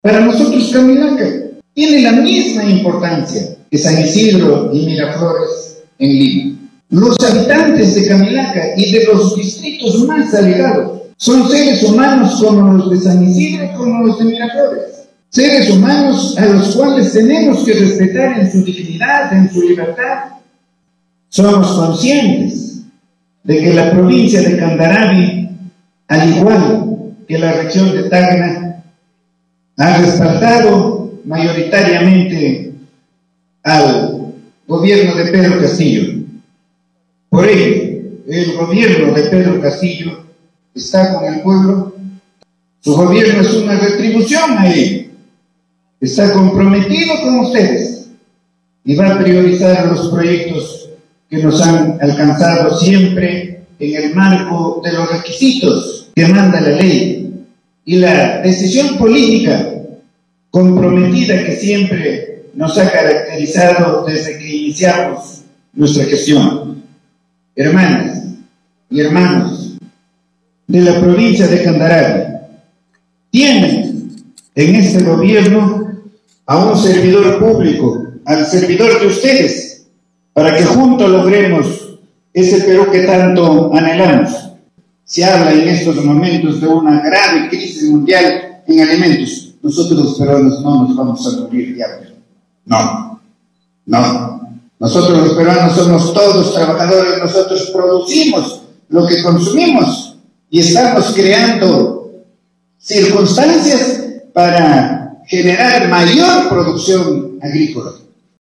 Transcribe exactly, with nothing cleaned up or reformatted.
Para nosotros Camilaca tiene la misma importancia que San Isidro y Miraflores en Lima. Los habitantes de Camilaca y de los distritos más alejados son seres humanos como los de San Isidro y como los de Miraflores. Seres humanos a los cuales tenemos que respetar en su dignidad, en su libertad. Somos conscientes de que la provincia de Candaravi, al igual que la región de Tacna, ha respaldado mayoritariamente al gobierno de Pedro Castillo. Por ello, el gobierno de Pedro Castillo está con el pueblo. Su gobierno es una retribución a él. Está comprometido con ustedes y va a priorizar los proyectos que nos han alcanzado siempre en el marco de los requisitos que manda la ley y la decisión política comprometida que siempre nos ha caracterizado desde que iniciamos nuestra gestión. Hermanas y hermanos de la provincia de Candaravi, tienen en este gobierno a un servidor público, al servidor de ustedes, para que juntos logremos ese Perú que tanto anhelamos. Se habla en estos momentos de una grave crisis mundial en alimentos. Nosotros los peruanos no nos vamos a morir de hambre. No, no. Nosotros los peruanos somos todos trabajadores, nosotros producimos lo que consumimos y estamos creando circunstancias para generar mayor producción agrícola.